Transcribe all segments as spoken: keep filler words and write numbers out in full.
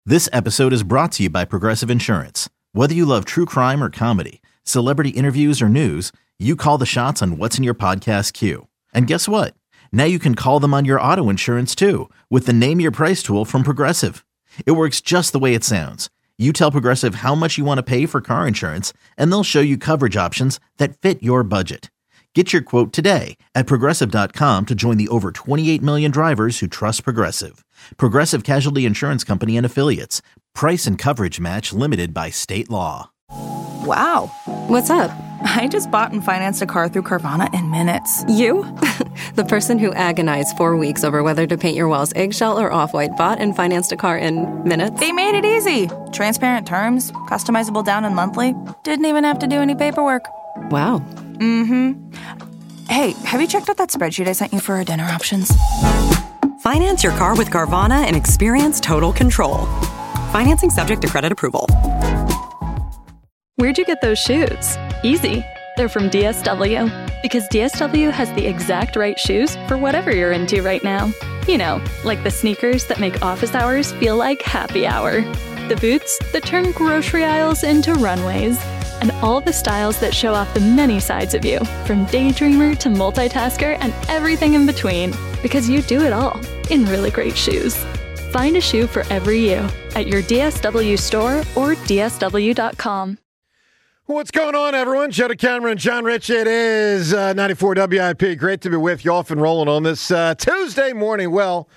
This episode is brought to you by Progressive Insurance. Whether you love true crime or comedy, celebrity interviews or news, you call the shots on what's in your podcast queue. And guess what? Now you can call them on your auto insurance too with the Name Your Price tool from Progressive. It works just the way it sounds. You tell Progressive how much you want to pay for car insurance, and they'll show you coverage options that fit your budget. Get your quote today at Progressive dot com to join the over twenty-eight million drivers who trust Progressive. Progressive Casualty Insurance Company and Affiliates. Price and coverage match limited by state law. Wow. What's up? I just bought and financed a car through Carvana in minutes. You? The person who agonized four weeks over whether to paint your walls eggshell or off-white bought and financed a car in minutes? They made it easy. Transparent terms, customizable down and monthly. Didn't even have to do any paperwork. Wow. Mm-hmm. Hey, have you checked out that spreadsheet I sent you for our dinner options? Finance your car with Carvana and experience total control. Financing subject to credit approval. Where'd you get those shoes? Easy. They're from D S W. Because D S W has the exact right shoes for whatever you're into right now. You know, like the sneakers that make office hours feel like happy hour. The boots that turn grocery aisles into runways. And all the styles that show off the many sides of you, from daydreamer to multitasker and everything in between. Because you do it all in really great shoes. Find a shoe for every you at your D S W store or D S W dot com. What's going on, everyone? Joe DeCamera and John Rich. It is uh, ninety-four W I P. Great to be with you, off and rolling on this uh, Tuesday morning. Well,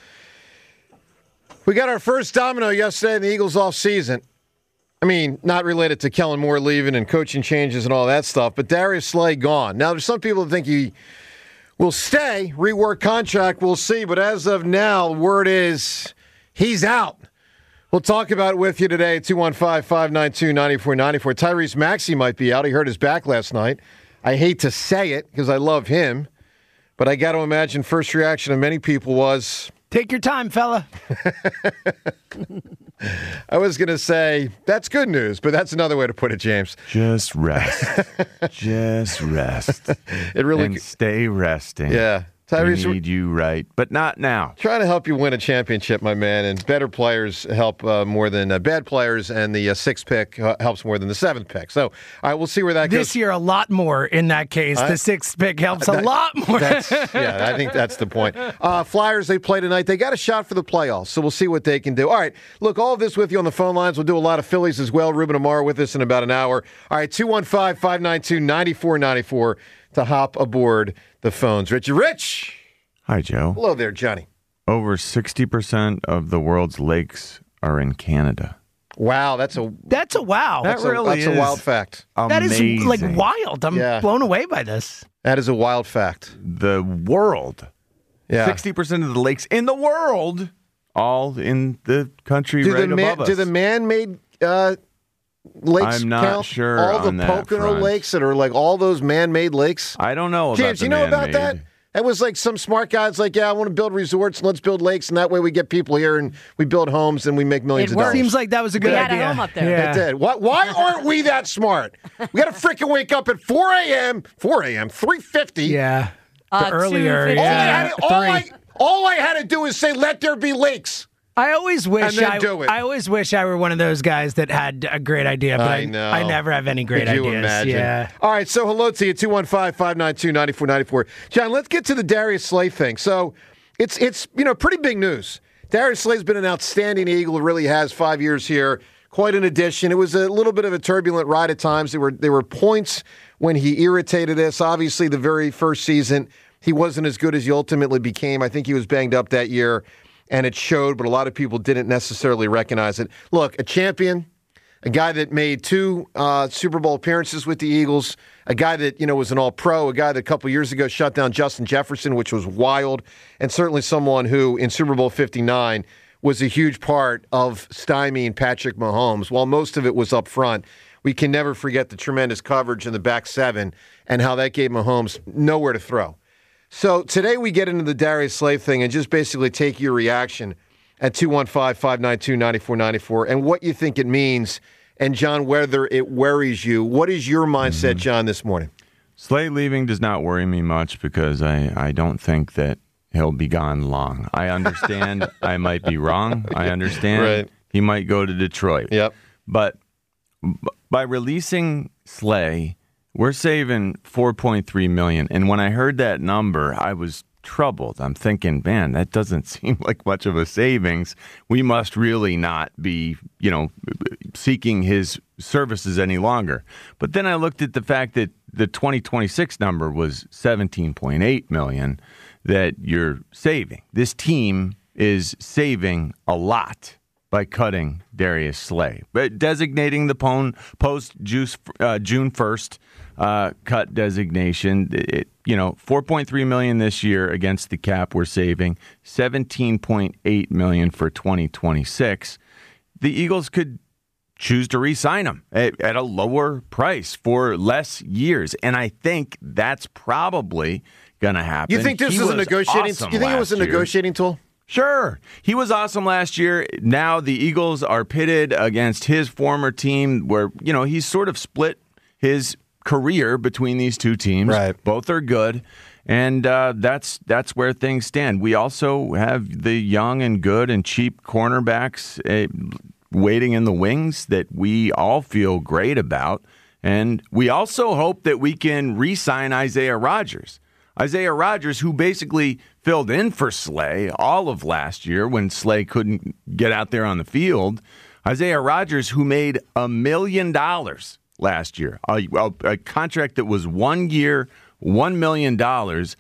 we got our first domino yesterday in the Eagles off season. I mean, not related to Kellen Moore leaving and coaching changes and all that stuff, but Darius Slay gone. Now, there's some people that think he will stay, rework contract, we'll see. But as of now, the word is he's out. We'll talk about it with you today, two one five, five nine two, nine four nine four. Tyrese Maxey might be out. He hurt his back last night. I hate to say it because I love him, but I got to imagine first reaction of many people was, take your time, fella. I was going to say, that's good news, but that's another way to put it, James. Just rest. Just rest. It really and stay resting. Yeah. Tyrese, we need you right, but not now. Trying to help you win a championship, my man, and better players help uh, more than uh, bad players, and the uh, sixth pick uh, helps more than the seventh pick. So, all right, we'll see where that this goes. This year, a lot more in that case. I, the sixth pick helps that, a lot more. That's, yeah, I think that's the point. Uh, Flyers, they play tonight. They got a shot for the playoffs, so we'll see what they can do. All right, look, all of this with you on the phone lines. We'll do a lot of Phillies as well. Ruben Amaro with us in about an hour. All right, two one five, five nine two, nine four nine four to hop aboard the phones. Richie Rich. Hi, Joe. Hello there, Johnny. Over sixty percent of the world's lakes are in Canada. Wow, that's a that's a wow. That's, that a, really that's is a wild fact. Amazing. That is like wild. I'm yeah. blown away by this. That is a wild fact. The world. Yeah. sixty percent of the lakes in the world, all in the country do right the man, above us. Do the man-made uh, lakes I'm not count? sure All the on that Pocono front. lakes that are like all those man-made lakes? I don't know about James, the you know man-made. about that? That was like some smart guys like, yeah, I want to build resorts and let's build lakes, and that way we get people here and we build homes and we make millions It of dollars. seems like that was a good we idea. had a home up there. Yeah. It did. Why, why aren't we that smart? We got to freaking wake up at four a.m., four a.m., three fifty. Yeah. The Uh, earlier, two fifty. All, I yeah. had to, all, I, Three. all I had to do is say, let there be lakes. I always wish And then I, do it. I always wish I were one of those guys that had a great idea, but I I, know. I never have any great Could you ideas. imagine? Yeah. All right, so hello to you, two one five, five nine two, nine four nine four. John, let's get to the Darius Slay thing. So it's, it's you know, pretty big news. Darius Slay's been an outstanding Eagle, really has five years here. Quite an addition. It was a little bit of a turbulent ride at times. There were, there were points when he irritated us. Obviously, the very first season, he wasn't as good as he ultimately became. I think he was banged up that year. And it showed, but a lot of people didn't necessarily recognize it. Look, a champion, a guy that made two uh, Super Bowl appearances with the Eagles, a guy that, you know, was an all-pro, a guy that a couple years ago shut down Justin Jefferson, which was wild, and certainly someone who, in Super Bowl fifty-nine, was a huge part of stymieing Patrick Mahomes. While most of it was up front, we can never forget the tremendous coverage in the back seven and how that gave Mahomes nowhere to throw. So today we get into the Darius Slay thing and just basically take your reaction at two one five, five nine two, nine four nine four and what you think it means. And, John, whether it worries you. What is your mindset, mm-hmm. John, this morning? Slay leaving does not worry me much because I, I don't think that he'll be gone long. I understand I might be wrong. I understand. Right. He might go to Detroit. Yep. But by releasing Slay, we're saving four point three million dollars. And when I heard that number, I was troubled. I'm thinking, man, that doesn't seem like much of a savings. We must really not be, you know, seeking his services any longer. But then I looked at the fact that the twenty twenty-six number was seventeen point eight million dollars that you're saving. This team is saving a lot by cutting Darius Slay, but designating the pone post uh, June first uh, cut designation. It, you know, four point three million dollars this year against the cap. We're saving seventeen point eight million dollars for twenty twenty-six. The Eagles could choose to re-sign him at, at a lower price for less years, and I think that's probably going to happen. You think this he was a negotiating? Awesome you think it was a negotiating year. tool? Sure. He was awesome last year. Now the Eagles are pitted against his former team where, you know, he's sort of split his career between these two teams. Right. Both are good. And uh, that's that's where things stand. We also have the young and good and cheap cornerbacks uh, waiting in the wings that we all feel great about. And we also hope that we can re-sign Isaiah Rodgers. Isaiah Rodgers, who basically filled in for Slay all of last year when Slay couldn't get out there on the field. Isaiah Rodgers, who made a million dollars last year, a, a, a contract that was one year, one million dollars.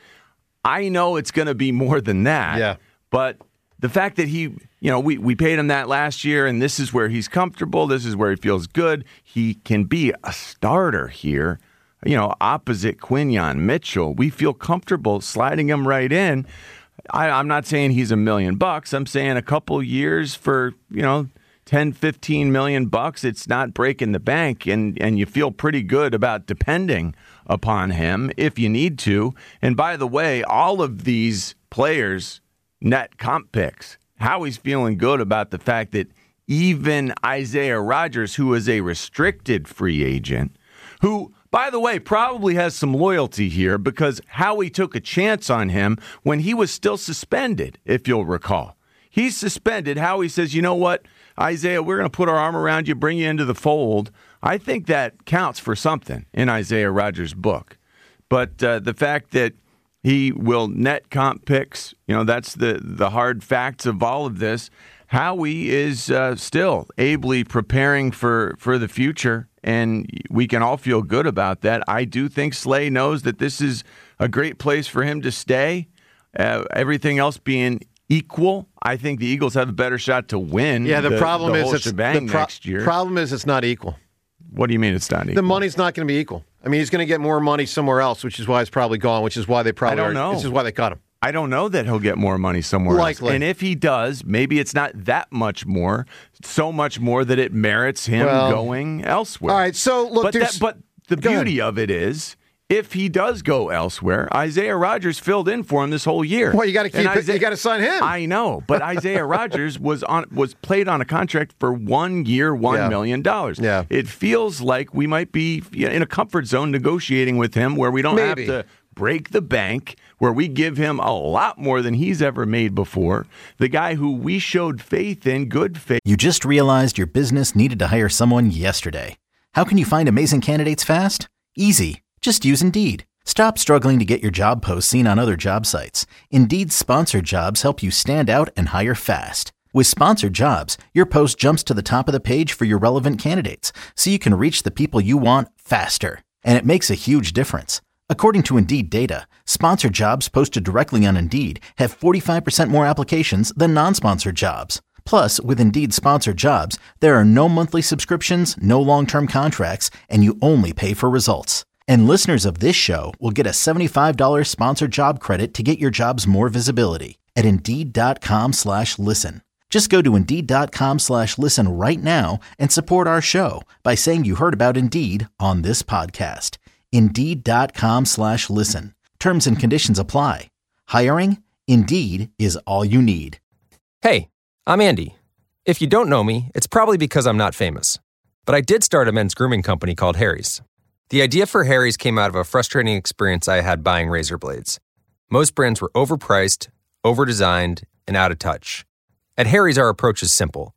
I know it's going to be more than that. Yeah. But the fact that he, you know, we, we paid him that last year, and this is where he's comfortable, this is where he feels good. He can be a starter here. You know, opposite Quinyon Mitchell, we feel comfortable sliding him right in. I, I'm not saying he's a million bucks. I'm saying a couple years for, you know, ten, fifteen million bucks. It's not breaking the bank, and, and you feel pretty good about depending upon him if you need to. And by the way, all of these players, net comp picks, Howie's feeling good about the fact that even Isaiah Rodgers, who is a restricted free agent, who, by the way, probably has some loyalty here because Howie took a chance on him when he was still suspended, if you'll recall. He's suspended. Howie says, you know what, Isaiah, we're going to put our arm around you, bring you into the fold. I think that counts for something in Isaiah Rodgers' book. But uh, the fact that he will net comp picks, you know, that's the, the hard facts of all of this. Howie is uh, still ably preparing for, for the future, and we can all feel good about that. I do think Slay knows that this is a great place for him to stay. Uh, everything else being equal, I think the Eagles have a better shot to win. Yeah, the, the problem the is whole it's shebang the pro- next year. problem is it's not equal. What do you mean it's not equal? The money's not going to be equal. I mean, he's going to get more money somewhere else, which is why he's probably gone, which is why they probably I don't are, know. This is why they cut him. I don't know that he'll get more money somewhere Likely. else. And if he does, maybe it's not that much more, so much more that it merits him well, going elsewhere. All right, so look, but, that, but the Go beauty ahead. of it is, if he does go elsewhere, Isaiah Rodgers filled in for him this whole year. Well, you got to keep. Isaiah, it, you got to sign him. I know, but Isaiah Rodgers was on was played on a contract for one year, one yeah. million dollars. Yeah. It feels like we might be in a comfort zone negotiating with him, where we don't Maybe. have to break the bank, where we give him a lot more than he's ever made before. The guy who we showed faith in, good faith. You just realized your business needed to hire someone yesterday. How can you find amazing candidates fast? Easy. Just use Indeed. Stop struggling to get your job posts seen on other job sites. Indeed's sponsored jobs help you stand out and hire fast. With sponsored jobs, your post jumps to the top of the page for your relevant candidates, so you can reach the people you want faster. And it makes a huge difference. According to Indeed data, sponsored jobs posted directly on Indeed have forty-five percent more applications than non-sponsored jobs. Plus, with Indeed sponsored jobs, there are no monthly subscriptions, no long-term contracts, and you only pay for results. And listeners of this show will get a seventy-five dollars sponsored job credit to get your jobs more visibility at Indeed.com slash listen. Just go to Indeed.com slash listen right now and support our show by saying you heard about Indeed on this podcast. Indeed.com slash listen. Terms and conditions apply. Hiring? Indeed is all you need. Hey, I'm Andy. If you don't know me, it's probably because I'm not famous. But I did start a men's grooming company called Harry's. The idea for Harry's came out of a frustrating experience I had buying razor blades. Most brands were overpriced, overdesigned, and out of touch. At Harry's, our approach is simple.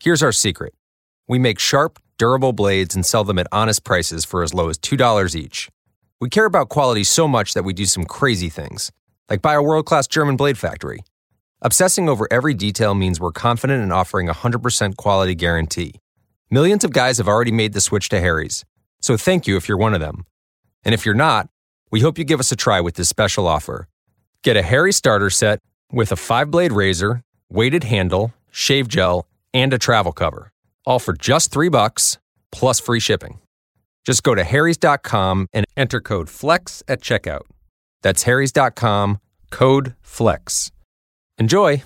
Here's our secret. We make sharp, durable blades and sell them at honest prices for as low as two dollars each. We care about quality so much that we do some crazy things, like buy a world-class German blade factory. Obsessing over every detail means we're confident in offering a one hundred percent quality guarantee. Millions of guys have already made the switch to Harry's, so thank you if you're one of them. And if you're not, we hope you give us a try with this special offer. Get a Harry starter set with a five-blade razor, weighted handle, shave gel, and a travel cover, all for just three bucks plus free shipping. Just go to harrys dot com and enter code FLEX at checkout. That's harrys dot com, code FLEX. Enjoy.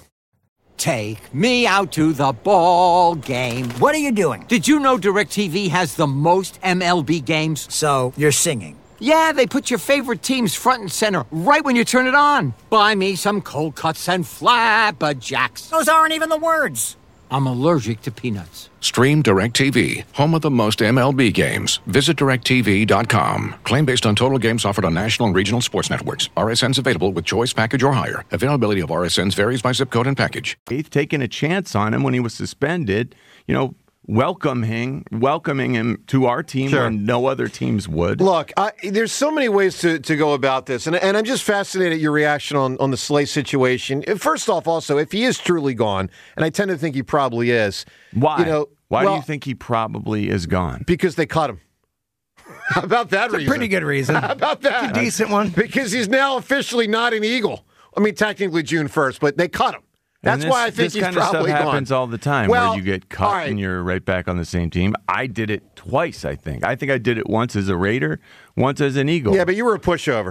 Take me out to the ball game. What are you doing? Did you know DirecTV has the most M L B games? So, you're singing. Yeah, they put your favorite teams front and center right when you turn it on. Buy me some cold cuts and flapjacks. Those aren't even the words. I'm allergic to peanuts. Stream DirecTV, home of the most M L B games. Visit direct T V dot com. Claim based on total games offered on national and regional sports networks. R S Ns available with choice package or higher. Availability of R S Ns varies by zip code and package. Eighth taking a chance on him when he was suspended, you know, welcoming welcoming him to our team Sure. when no other teams would. Look, I, there's so many ways to, to go about this, and, and I'm just fascinated at your reaction on, on the Slay situation. First off, also, if he is truly gone, and I tend to think he probably is. Why? You know, Why well, do you think he probably is gone? Because they cut him. How about that It's a reason? pretty good reason. How about that? It's a decent one. Because he's now officially not an Eagle. I mean, technically June first, but they cut him. That's And this, why I think this he's kind probably of stuff gone. happens all the time, Well, where you get cut all right. and you're right back on the same team. I did it twice. I think. I think I did it once as a Raider, once as an Eagle. Yeah, but you were a pushover.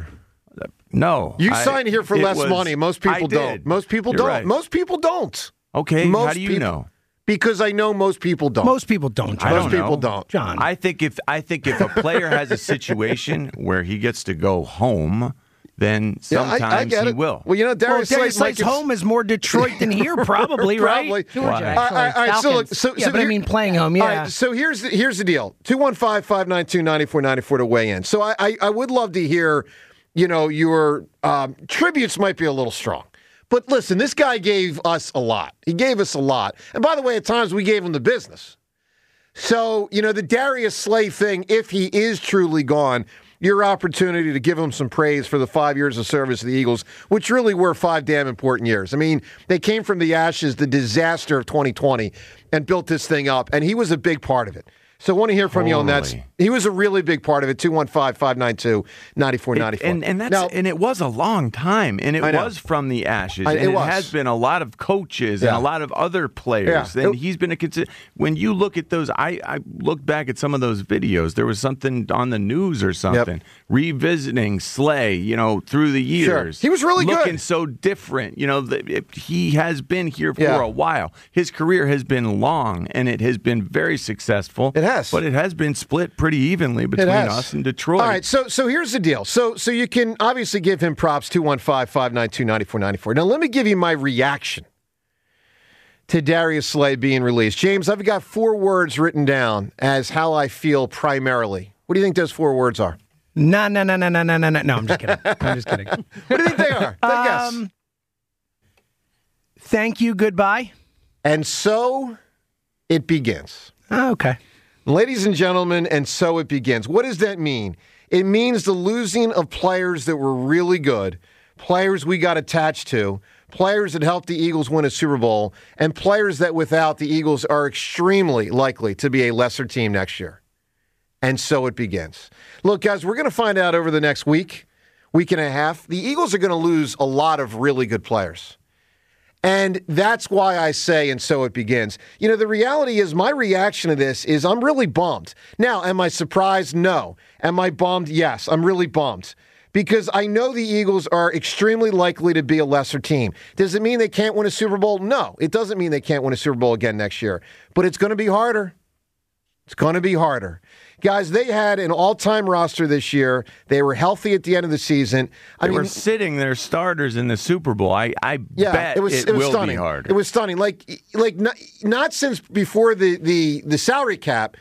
No, You I- signed here for it less was- money. Most I people did. don't. Most people You're don't. right. Most people don't. Okay, Most how do you people- know? Because I know most people don't. Most people don't, John. I don't Most people know. don't. John. I think if I think if a player has a situation where he gets to go home, then Yeah, I- sometimes I get he it. will. Well, you know, Well, Darius Slay Darius Slay's might get- home is more Detroit than here, probably, Probably. right? Why? All right, all right, so, look, so, Yeah, so but I here- mean playing home, yeah. All right, so here's the, here's the deal: two one five, five nine two, nine four nine four to weigh in. So I, I, I would love to hear, you know, your um, tributes might be a little strong. But listen, this guy gave us a lot. He gave us a lot. And by the way, at times we gave him the business. So, you know, the Darius Slay thing, if he is truly gone, your opportunity to give him some praise for the five years of service of the Eagles, which really were five damn important years. I mean, they came from the ashes, the disaster of twenty twenty, and built this thing up, and he was a big part of it. So I want to hear from you on that. Totally. He was a really big part of it. two one five, five nine two, nine four nine four. And and that's Now, and it was a long time, and it I know. was from the ashes, I- and it it, was. has been a lot of coaches Yeah. and a lot of other players. Yeah. And It- he's been a consider. When you look at those, I I look back at some of those videos. There was something on the news or something revisiting Slay, you know, through the Sure. years. He was really good. looking so different. You know, the, it, he has been here for Yeah. a while. His career has been long, and it has been very successful. It has. but it has been split pretty evenly It between has. us and Detroit. All right, so so here's the deal. So so you can obviously give him props, two one five, five nine two, nine four nine four. Now let me give you my reaction to Darius Slay being released. James, I've got four words written down as how I feel primarily. What do you think those four words are? No, no, no, no, no, no, no, no. No, I'm just kidding. I'm just kidding. What do you think they are? Take a guess. Um, thank you, goodbye. And so it begins. Oh, okay. Ladies and gentlemen, and so it begins. What does that mean? It means the losing of players that were really good, players we got attached to, players that helped the Eagles win a Super Bowl, and players that without the Eagles are extremely likely to be a lesser team next year. And so it begins. Look, guys, we're going to find out over the next week, week and a half. The Eagles are going to lose a lot of really good players. And that's why I say, and so it begins. You know, the reality is my reaction to this is I'm really bummed. Now, am I surprised? No. Am I bummed? Yes, I'm really bummed. Because I know the Eagles are extremely likely to be a lesser team. Does it mean they can't win a Super Bowl? No, it doesn't mean they can't win a Super Bowl again next year. But it's going to be harder. It's going to be harder. Guys, they had an all-time roster this year. They were healthy at the end of the season. I They mean, were sitting their starters in the Super Bowl. I, I yeah, bet it was it, it was will stunning. be harder. It was stunning. Like like not, not since before the, the the salary cap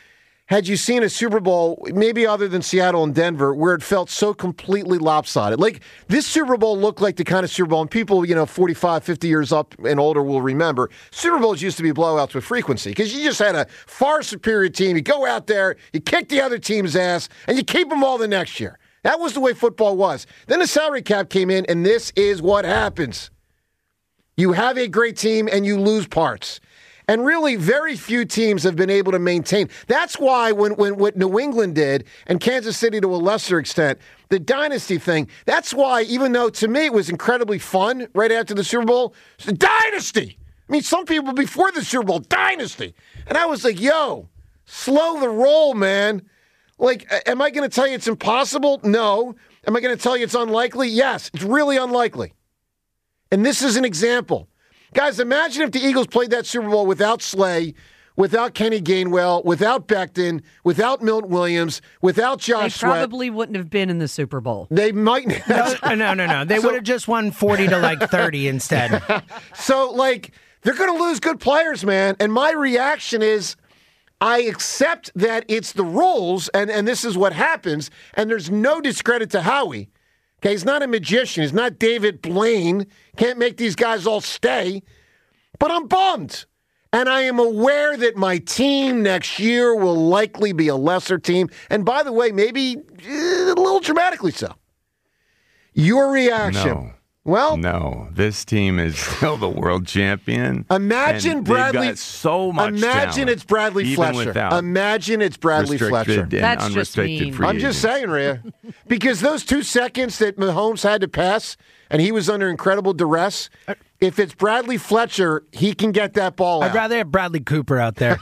had you seen a Super Bowl, maybe other than Seattle and Denver, where it felt so completely lopsided. Like, this Super Bowl looked like the kind of Super Bowl, and people, you know, forty-five, fifty years up and older will remember, Super Bowls used to be blowouts with frequency because you just had a far superior team. You go out there, you kick the other team's ass, and you keep them all the next year. That was the way football was. Then the salary cap came in, and this is what happens. You have a great team, and you lose parts. And really, very few teams have been able to maintain. That's why when, when what New England did, and Kansas City to a lesser extent, the dynasty thing, that's why, even though to me it was incredibly fun right after the Super Bowl, it's a dynasty. I mean, some people before the Super Bowl, dynasty. And I was like, yo, slow the roll, man. Like, am I going to tell you it's impossible? No. Am I going to tell you it's unlikely? Yes, it's really unlikely. And this is an example. Guys, imagine if the Eagles played that Super Bowl without Slay, without Kenny Gainwell, without Becton, without Milton Williams, without Josh They probably Sweat. wouldn't have been in the Super Bowl. They might. No, no, no, no. They So- would have just won forty to like thirty instead. So, like, they're going to lose good players, man. And my reaction is, I accept that it's the rules, and, and this is what happens, and there's no discredit to Howie. Okay, he's not a magician. He's not David Blaine. Can't make these guys all stay. But I'm bummed. And I am aware that my team next year will likely be a lesser team. And by the way, maybe eh, a little dramatically so. Your reaction. No. Well, no, this team is still the world champion. Imagine and Bradley. They've got so much Imagine talent, it's Bradley even Fletcher. without Imagine it's Bradley restricted Fletcher. and That's just unrestricted mean. free I'm just agents. saying, Rhea, because those two seconds that Mahomes had to pass, and he was under incredible duress. If it's Bradley Fletcher, he can get that ball I'd out. rather have Bradley Cooper out there.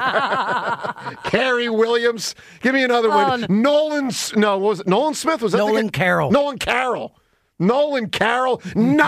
Kerry Williams. Give me another Oh, one. no. Nolan. S- No, what was it Nolan Smith? Was that the Nolan guy? Carroll. Nolan Carroll. Nolan Carroll.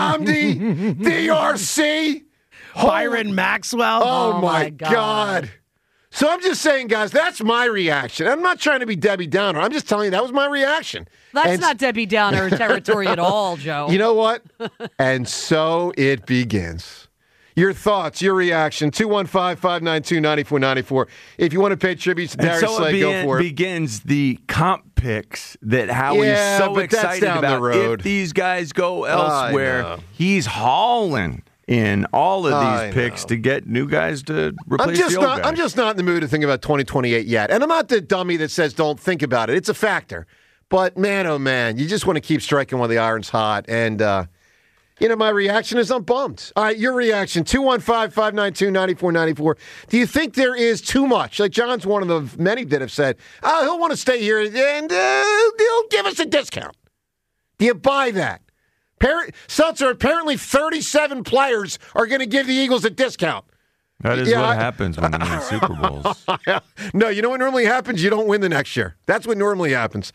Namdi. D R C. Byron Maxwell. Oh, Oh, my my God. God. So I'm just saying, guys, that's my reaction. I'm not trying to be Debbie Downer. I'm just telling you that was my reaction. That's And not Debbie Downer territory at all, Joe. You know what? And so it begins. Your thoughts, your reaction, two one five, five nine two, nine four nine four. If you want to pay tribute to And Darius so Slay, it go begin- for it. begins the comp picks that Howie's Yeah, so but that's excited down the about. road. If these guys go I elsewhere, know. he's hauling in all of I these picks know. to get new guys to replace I'm just the old not. guys. I'm just not in the mood to think about twenty twenty-eight yet. And I'm not the dummy that says don't think about it. It's a factor. But man, oh man, you just want to keep striking while the iron's hot. And uh, you know, my reaction is I'm bummed. All right, your reaction: two one five, five nine two, nine four nine four. Do you think there is too much? Like John's one of the many that have said, "Oh, he'll want to stay here and uh, he'll give us a discount." Do you buy that? Par- Seltzer, apparently thirty-seven players are going to give the Eagles a discount. That is Yeah, what I- happens when you win Super Bowls. No, you know what normally happens? You don't win the next year. That's what normally happens.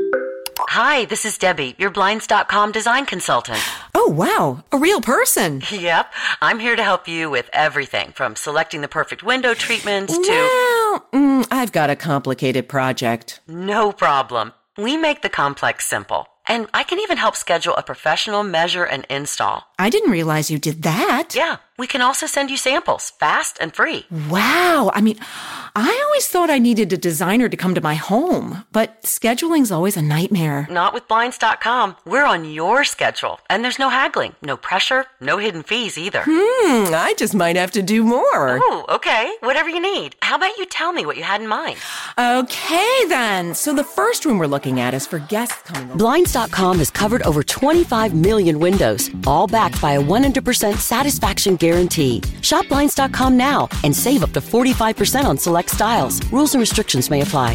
Hi, this is Debbie, your Blinds dot com design consultant. Oh, wow. A real person. Yep, I'm here to help you with everything from selecting the perfect window treatments to... Well, mm, I've got a complicated project. No problem. We make the complex simple. And I can even help schedule a professional measure and install. I didn't realize you did that. Yeah, we can also send you samples, fast and free. Wow. I mean, I always thought I needed a designer to come to my home, but scheduling's always a nightmare. Not with Blinds dot com. We're on your schedule, and there's no haggling, no pressure, no hidden fees either. Hmm, I just might have to do more. Ooh, okay. Whatever you need. How about you tell me what you had in mind? Okay, then. So the first room we're looking at is for guests coming over. Blinds dot com has covered over twenty-five million windows, all backed by a one hundred percent satisfaction guarantee. Shop Blinds dot com now and save up to forty-five percent on select styles. Rules and restrictions may apply.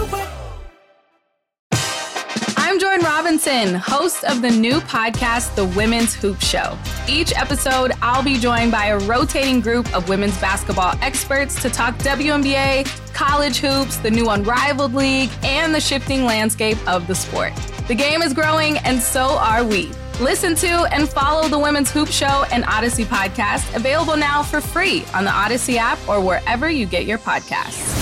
I'm Jordan Robinson, host of the new podcast, The Women's Hoop Show. Each episode, I'll be joined by a rotating group of women's basketball experts to talk W N B A, college hoops, the new Unrivaled League, and the shifting landscape of the sport. The game is growing, and so are we. Listen to and follow the Women's Hoop Show and Odyssey podcast, available now for free on the Odyssey app or wherever you get your podcasts.